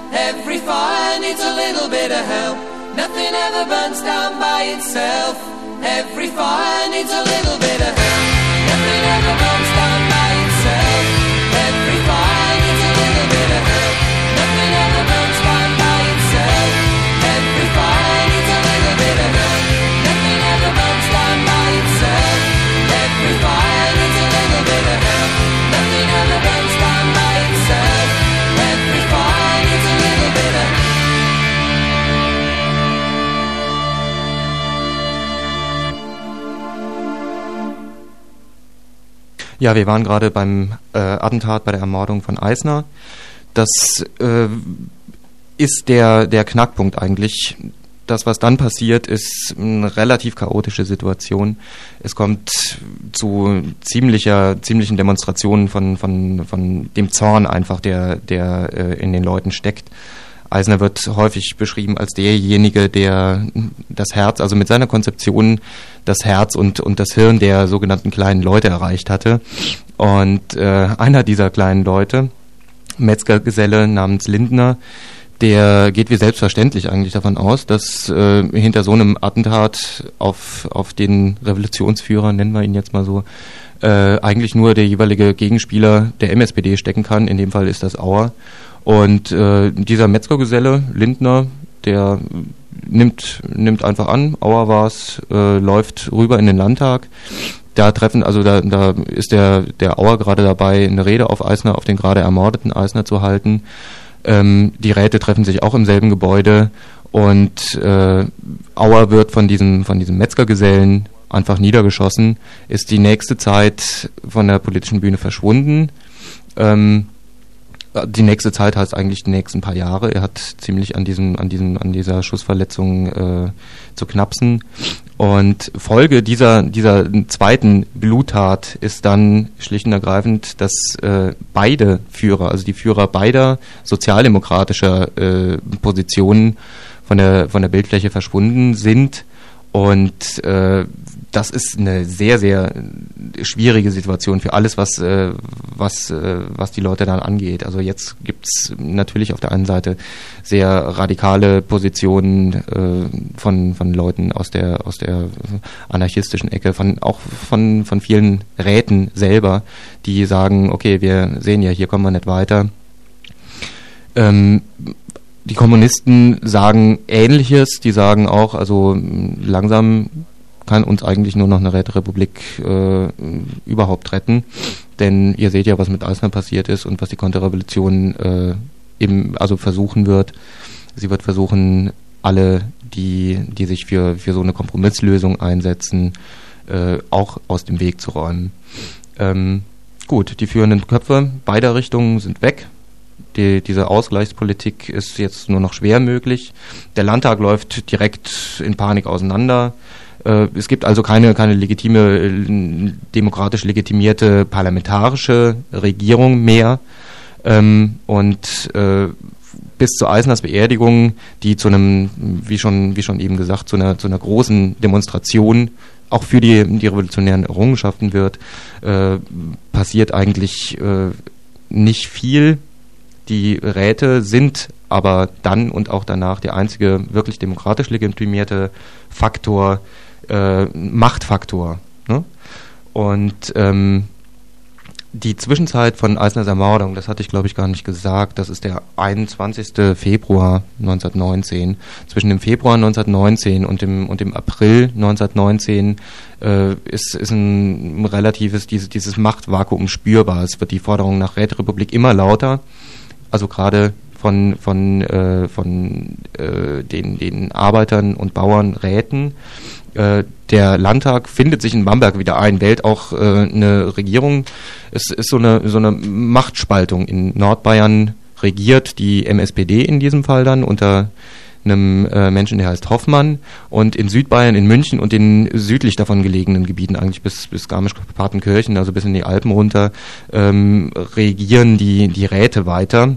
Speaker 16: Every fire needs a little bit of help. Nothing ever burns down by itself. Every fire needs a little bit of help. Nothing ever burns down by itself. Every fire needs a little bit of help. Nothing ever burns down by itself. Every fire needs a little bit of help. Nothing ever burns down by itself. Every fire needs a little bit of help. Nothing ever burns down by itself. Every fire needs a little bit of help.
Speaker 6: Ja, wir waren gerade beim äh, Attentat, bei der Ermordung von Eisner. Das äh, ist der, der Knackpunkt eigentlich. Das, was dann passiert, ist eine relativ chaotische Situation. Es kommt zu ziemlicher, ziemlichen Demonstrationen von, von, von dem Zorn einfach, der, der äh, in den Leuten steckt. Eisner wird häufig beschrieben als derjenige, der das Herz, also mit seiner Konzeption das Herz und, und das Hirn der sogenannten kleinen Leute erreicht hatte. Und äh, einer dieser kleinen Leute, Metzgergeselle namens Lindner, der geht wie selbstverständlich eigentlich davon aus, dass äh, hinter so einem Attentat auf, auf den Revolutionsführer, nennen wir ihn jetzt mal so, äh, eigentlich nur der jeweilige Gegenspieler der M S P D stecken kann. In dem Fall ist das Auer. Und äh, dieser Metzgergeselle, Lindner, der nimmt nimmt einfach an, Auer war's, äh, läuft rüber in den Landtag. Da treffen, also da, da ist der, der Auer gerade dabei, eine Rede auf Eisner, auf den gerade ermordeten Eisner zu halten. Ähm, die Räte treffen sich auch im selben Gebäude und äh, Auer wird von diesem, von diesem Metzgergesellen einfach niedergeschossen, ist die nächste Zeit von der politischen Bühne verschwunden. Ähm, Die nächste Zeit heißt eigentlich die nächsten paar Jahre. Er hat ziemlich an diesem, an diesem, an dieser Schussverletzung äh, zu knapsen. Und Folge dieser, dieser zweiten Bluttat ist dann schlicht und ergreifend, dass äh, beide Führer, also die Führer beider sozialdemokratischer äh, Positionen von der, von der Bildfläche verschwunden sind. Und äh, das ist eine sehr, sehr schwierige Situation für alles, was, äh, was, äh, was die Leute dann angeht. Also jetzt gibt's natürlich auf der einen Seite sehr radikale Positionen äh, von, von Leuten aus der, aus der anarchistischen Ecke, von, auch von, von vielen Räten selber, die sagen, okay, wir sehen ja, hier kommen wir nicht weiter. Ähm, Die Kommunisten sagen Ähnliches, die sagen auch, also langsam kann uns eigentlich nur noch eine Räterepublik äh, überhaupt retten, denn ihr seht ja, was mit Eisner passiert ist und was die Konterrevolution äh, eben also versuchen wird. Sie wird versuchen, alle, die, die sich für, für so eine Kompromisslösung einsetzen, äh, auch aus dem Weg zu räumen. Ähm, gut, die führenden Köpfe beider Richtungen sind weg. Die, diese Ausgleichspolitik ist jetzt nur noch schwer möglich. Der Landtag läuft direkt in Panik auseinander. Äh, es gibt also keine, keine legitime, äh, demokratisch legitimierte parlamentarische Regierung mehr. Ähm, und äh, bis zu Eisners Beerdigung, die zu einem, wie schon, wie schon eben gesagt, zu einer, zu einer großen Demonstration auch für die, die revolutionären Errungenschaften wird, äh, passiert eigentlich äh, nicht viel. Die Räte sind aber dann und auch danach der einzige wirklich demokratisch legitimierte Faktor, äh, Machtfaktor. Ne? Und ähm, die Zwischenzeit von Eisners Ermordung, das hatte ich glaube ich gar nicht gesagt, das ist der einundzwanzigsten Februar neunzehnhundertneunzehn. Zwischen dem Februar neunzehnhundertneunzehn und dem, und dem April neunzehnhundertneunzehn äh, ist, ist ein relatives, dieses, dieses Machtvakuum spürbar. Es wird die Forderung nach Räterepublik immer lauter. Also gerade von von äh, von äh, den den Arbeitern und Bauernräten. Äh, der Landtag findet sich in Bamberg wieder ein, wählt auch äh, eine Regierung. Es ist so eine so eine Machtspaltung. In Nordbayern regiert die M S P D in diesem Fall dann unter einem äh, Menschen, der heißt Hoffmann, und in Südbayern, in München und den südlich davon gelegenen Gebieten, eigentlich bis bis Garmisch-Partenkirchen, also bis in die Alpen runter, ähm, regieren die die Räte weiter.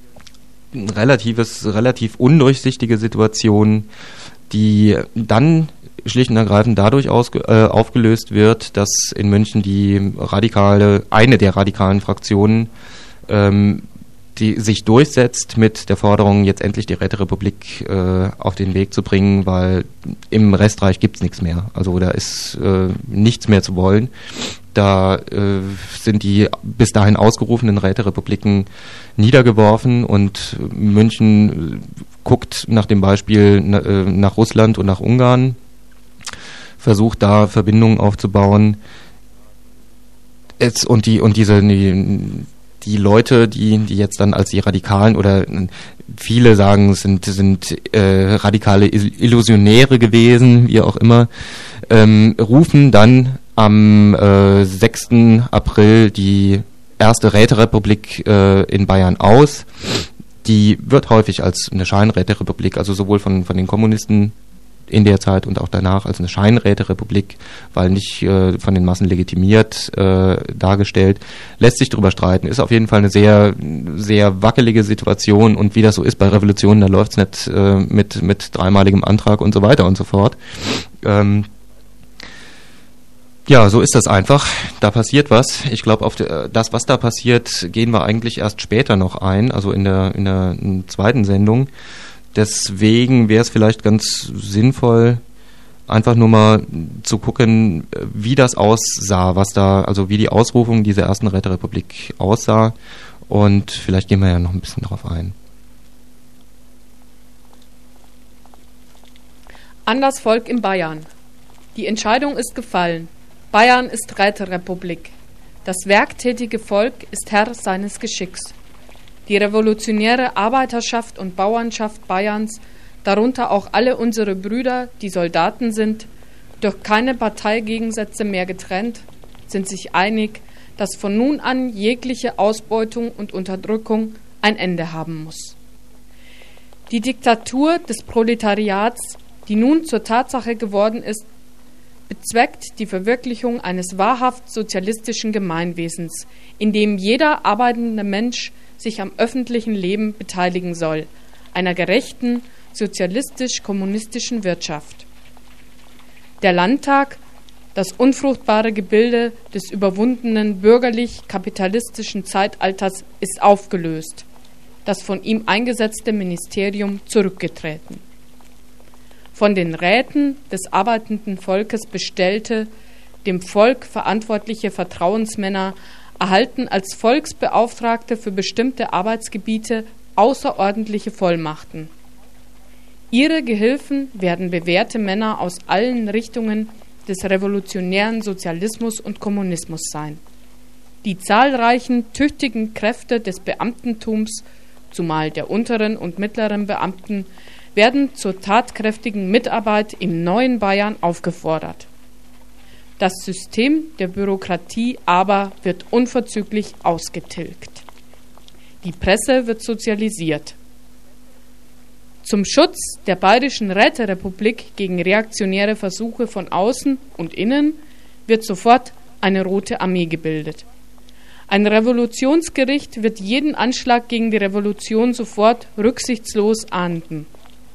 Speaker 6: Relatives, relativ undurchsichtige Situation, die dann schlicht und ergreifend dadurch ausge, äh, aufgelöst wird, dass in München die radikale, eine der radikalen Fraktionen ähm, die sich durchsetzt mit der Forderung, jetzt endlich die Räterepublik äh, auf den Weg zu bringen, weil im Restreich gibt's nichts mehr. Also da ist äh, nichts mehr zu wollen. Da äh, sind die bis dahin ausgerufenen Räterepubliken niedergeworfen und München guckt nach dem Beispiel na, äh, nach Russland und nach Ungarn, versucht da Verbindungen aufzubauen. Es, und die und diese die, die Leute, die die jetzt dann als die Radikalen oder viele sagen, sind sind äh, radikale Illusionäre gewesen, wie auch immer, ähm, rufen dann am äh, sechsten April die erste Räterepublik äh, in Bayern aus. Die wird häufig als eine Scheinräterepublik, also sowohl von von den Kommunisten in der Zeit und auch danach als eine Scheinräterepublik, weil nicht äh, von den Massen legitimiert äh, dargestellt, lässt sich darüber streiten. Ist auf jeden Fall eine sehr sehr wackelige Situation und wie das so ist bei Revolutionen, da läuft's nicht äh, mit mit dreimaligem Antrag und so weiter und so fort. Ähm, Ja, so ist das einfach. Da passiert was. Ich glaube, auf de, das, was da passiert, gehen wir eigentlich erst später noch ein, also in der, in der in der zweiten Sendung. Deswegen wäre es vielleicht ganz sinnvoll, einfach nur mal zu gucken, wie das aussah, was da, also wie die Ausrufung dieser ersten Räterepublik aussah. Und vielleicht gehen wir ja noch ein bisschen drauf ein.
Speaker 17: An das Volk in Bayern. Die Entscheidung ist gefallen. Bayern ist Räterepublik. Das werktätige Volk ist Herr seines Geschicks. Die revolutionäre Arbeiterschaft und Bauernschaft Bayerns, darunter auch alle unsere Brüder, die Soldaten sind, durch keine Parteigegensätze mehr getrennt, sind sich einig, dass von nun an jegliche Ausbeutung und Unterdrückung ein Ende haben muss. Die Diktatur des Proletariats, die nun zur Tatsache geworden ist, bezweckt die Verwirklichung eines wahrhaft sozialistischen Gemeinwesens, in dem jeder arbeitende Mensch sich am öffentlichen Leben beteiligen soll, einer gerechten, sozialistisch-kommunistischen Wirtschaft. Der Landtag, das unfruchtbare Gebilde des überwundenen bürgerlich-kapitalistischen Zeitalters, ist aufgelöst, das von ihm eingesetzte Ministerium zurückgetreten. Von den Räten des arbeitenden Volkes bestellte, dem Volk verantwortliche Vertrauensmänner erhalten als Volksbeauftragte für bestimmte Arbeitsgebiete außerordentliche Vollmachten. Ihre Gehilfen werden bewährte Männer aus allen Richtungen des revolutionären Sozialismus und Kommunismus sein. Die zahlreichen, tüchtigen Kräfte des Beamtentums, zumal der unteren und mittleren Beamten, werden zur tatkräftigen Mitarbeit im neuen Bayern aufgefordert. Das System der Bürokratie aber wird unverzüglich ausgetilgt. Die Presse wird sozialisiert. Zum Schutz der bayerischen Räterepublik gegen reaktionäre Versuche von außen und innen wird sofort eine Rote Armee gebildet. Ein Revolutionsgericht wird jeden Anschlag gegen die Revolution sofort rücksichtslos ahnden.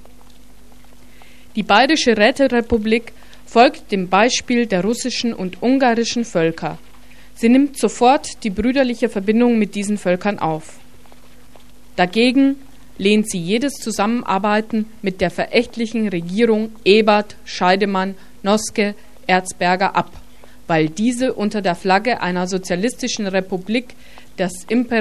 Speaker 17: Die bayerische Räterepublik folgt dem Beispiel der russischen und ungarischen Völker. Sie nimmt sofort die brüderliche Verbindung mit diesen Völkern auf. Dagegen lehnt sie jedes Zusammenarbeiten mit der verächtlichen Regierung Ebert, Scheidemann, Noske, Erzberger ab, weil diese unter der Flagge einer sozialistischen Republik das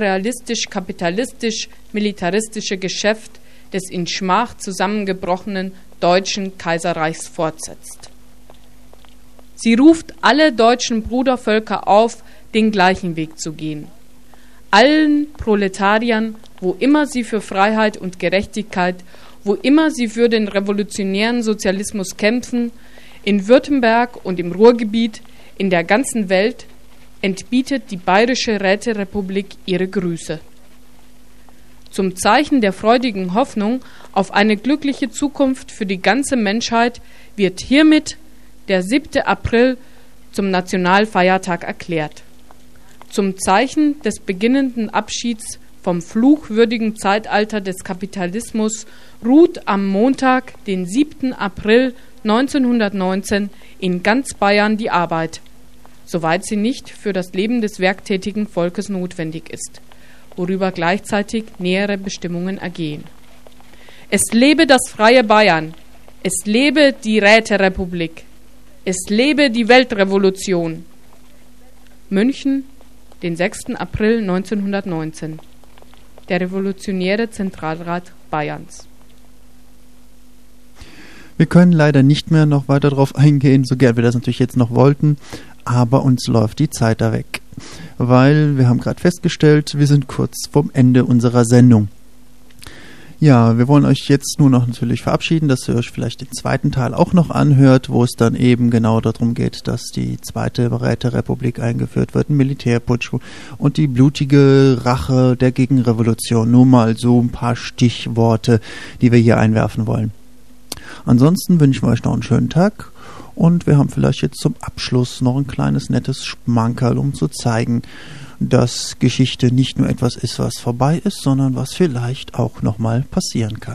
Speaker 17: imperialistisch-kapitalistisch-militaristische Geschäft des in Schmach zusammengebrochenen Deutschen Kaiserreichs fortsetzt. Sie ruft alle deutschen Brudervölker auf, den gleichen Weg zu gehen. Allen Proletariern, wo immer sie für Freiheit und Gerechtigkeit, wo immer sie für den revolutionären Sozialismus kämpfen, in Württemberg und im Ruhrgebiet, in der ganzen Welt, entbietet die bayerische Räterepublik ihre Grüße. Zum Zeichen der freudigen Hoffnung auf eine glückliche Zukunft für die ganze Menschheit wird hiermit der siebte April zum Nationalfeiertag erklärt. Zum Zeichen des beginnenden Abschieds vom fluchwürdigen Zeitalter des Kapitalismus ruht am Montag, den siebten April neunzehnhundertneunzehn, in ganz Bayern die Arbeit, soweit sie nicht für das Leben des werktätigen Volkes notwendig ist. worüber gleichzeitig nähere Bestimmungen ergehen. Es lebe das freie Bayern! Es lebe die Räterepublik! Es lebe die Weltrevolution! München, den sechsten April neunzehnhundertneunzehn. Der Revolutionäre Zentralrat Bayerns.
Speaker 2: Wir können leider nicht mehr noch weiter darauf eingehen, so gern wir das natürlich jetzt noch wollten, aber uns läuft die Zeit da weg, weil wir haben gerade festgestellt, wir sind kurz vorm Ende unserer Sendung. Ja, wir wollen euch jetzt nur noch natürlich verabschieden, dass ihr euch vielleicht den zweiten Teil auch noch anhört, wo es dann eben genau darum geht, dass die zweite Räterepublik eingeführt wird, ein Militärputsch und die blutige Rache der Gegenrevolution. Nur mal so ein paar Stichworte, die wir hier einwerfen wollen. Ansonsten wünschen wir euch noch einen schönen Tag und wir haben vielleicht jetzt zum Abschluss noch ein kleines nettes Schmankerl, um zu zeigen, dass Geschichte nicht nur etwas ist, was vorbei ist, sondern was vielleicht auch nochmal passieren kann.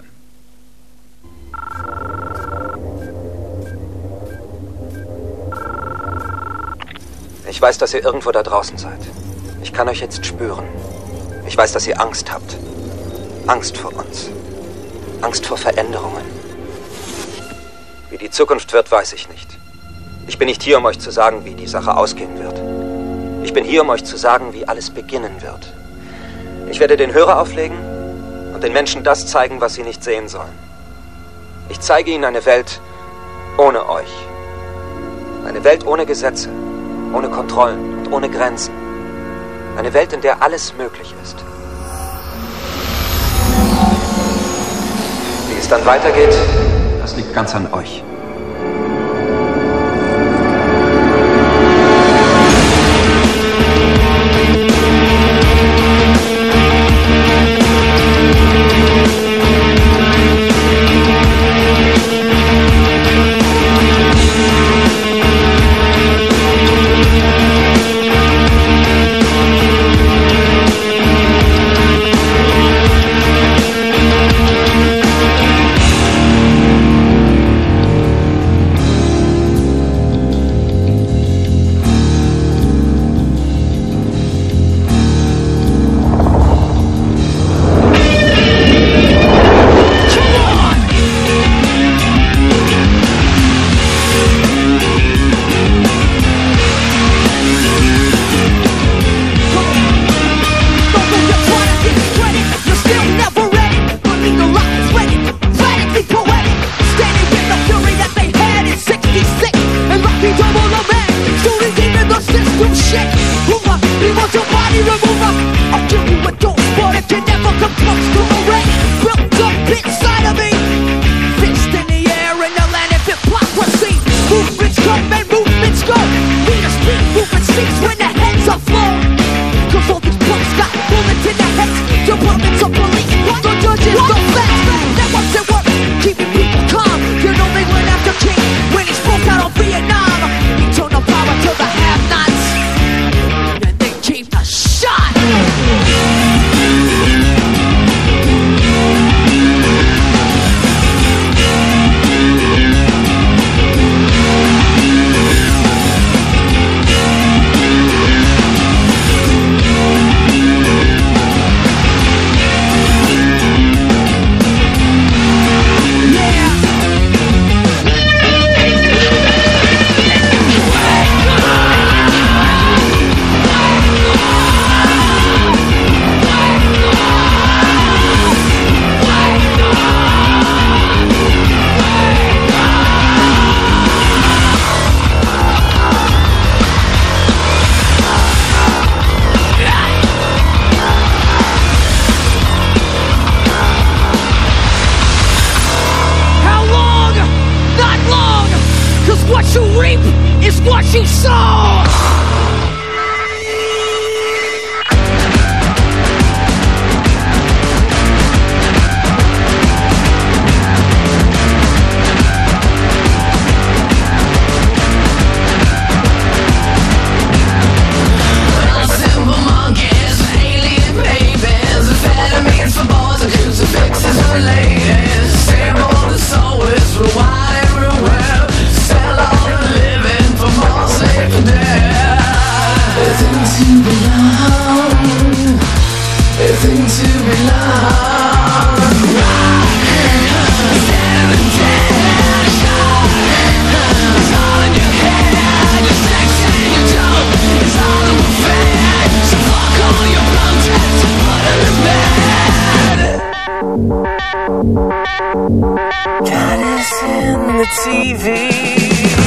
Speaker 18: Ich weiß, dass ihr irgendwo da draußen seid. Ich kann euch jetzt spüren. Ich weiß, dass ihr Angst habt. Angst vor uns. Angst vor Veränderungen. Wie die Zukunft wird, weiß ich nicht. Ich bin nicht hier, um euch zu sagen, wie die Sache ausgehen wird. Ich bin hier, um euch zu sagen, wie alles beginnen wird. Ich werde den Hörer auflegen und den Menschen das zeigen, was sie nicht sehen sollen. Ich zeige ihnen eine Welt ohne euch. Eine Welt ohne Gesetze, ohne Kontrollen und ohne Grenzen. Eine Welt, in der alles möglich ist. Wie es dann weitergeht, das liegt ganz an euch.
Speaker 16: God is in the T V.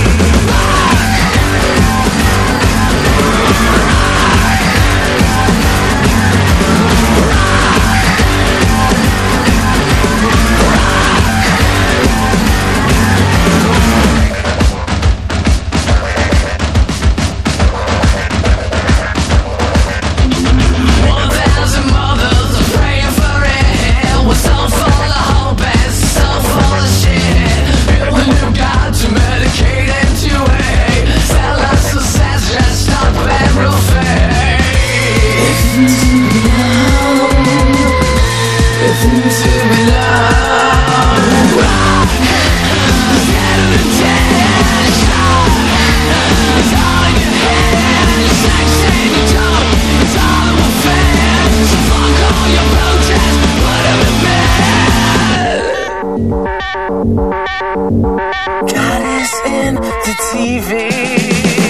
Speaker 16: God is in the T V.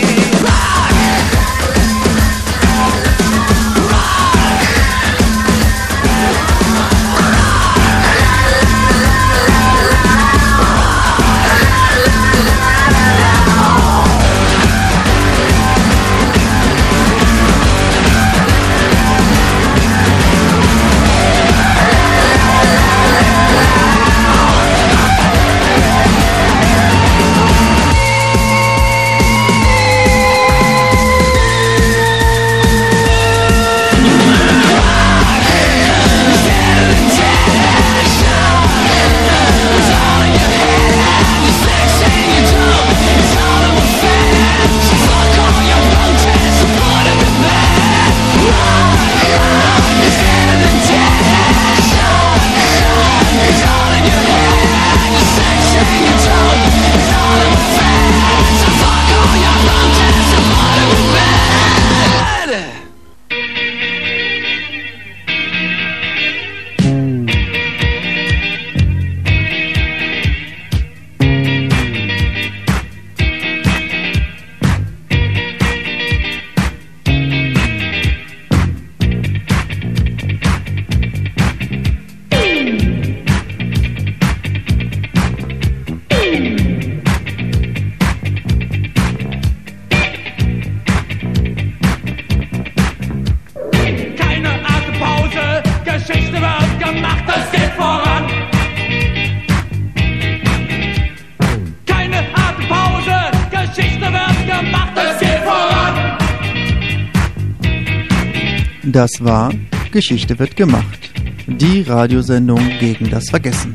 Speaker 2: Das war Geschichte wird gemacht. Die Radiosendung gegen das Vergessen.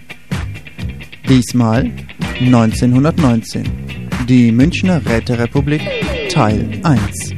Speaker 2: Diesmal neunzehnhundertneunzehn. Die Münchner Räterepublik Teil eins.